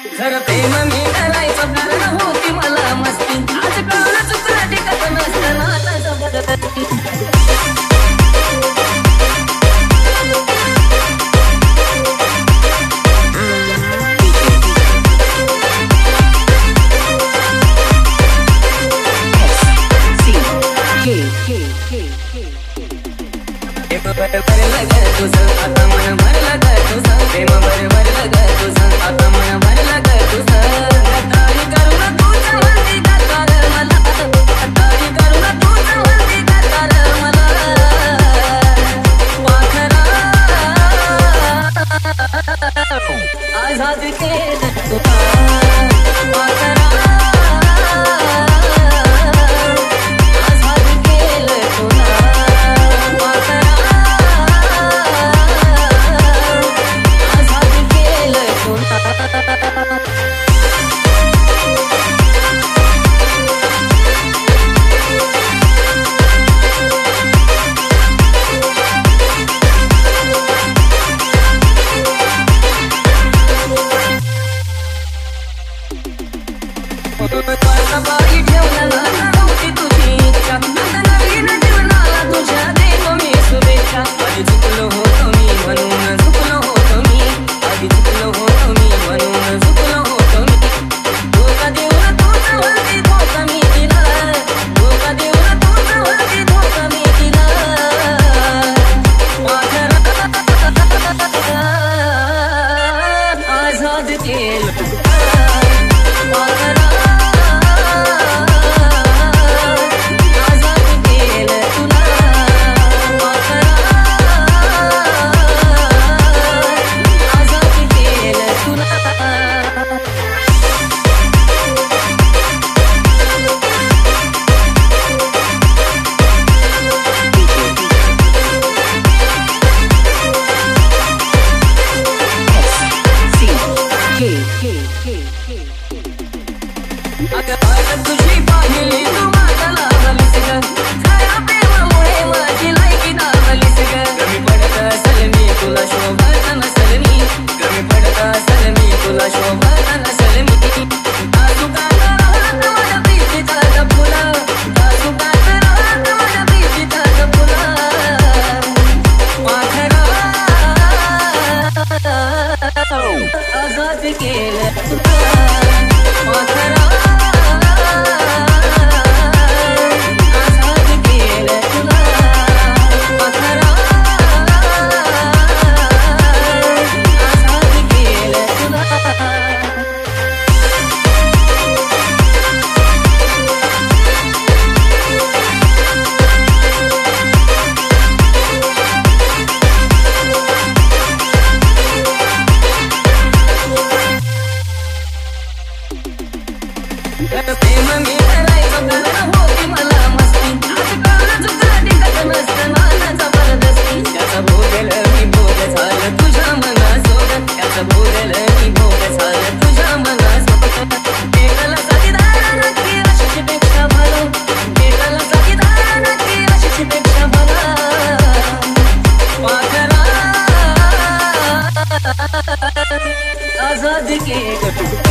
खरं प्रेम मी करायचं कारण होती मला मस्ती आज कळलं चुकलं टिकत नसताना आता जबरदस्ती आता मन भरलं ग तुझं प्रेम भरलं ग तुझं आता मन भरलं ग तुझं तारी करून तूच म्हणती करणार मला तारी करून तूच म्हणती करणार मला पाखरा आझाद केलं तुला पाखरा बाई ठेवला नव्हती तुझी इच्छा आता नवीन जीवनाला तुझ्या देतो मी शुभेच्छा आधी चुकलो होतो मी म्हणून चुकलो होतो मी आधी चुकलो होतो मी म्हणून चुकलो होतो मी धोका देऊन तूच वरती धोका मी दिला धोका देऊन तूच वरती धोका मी दिला आझाद केलं तुझी पाहिली तू माझ्या लावलीस ग छाया प्रेमामुळे माझी लायकी दावलीस ग कमी पडत असल मी तुला शोभत नसल मी कमी पडत असल मी तुला शोभत नसल मी काजू कात राहत माझ्या प्रीतीचा फुला काजू कात राहत माझ्या प्रीतीचा फुला पाखरा आझाद केलं पाखरा प्रेम मी करायचं कारण होती मला मस्ती आज कळलं चुकलं टिकत नसताना जबरदस्ती त्याचं भोगेल मी भोग झालं तुझ्या मनासोबत त्याचं भोगेल मी भोग झालं तुझ्या मनासोबत भेटला साथीदार नक्की अशीच पेक्षा भलं भेटला साथीदार नक्की अशीच पेक्षा भलं पाखरा आझाद केलं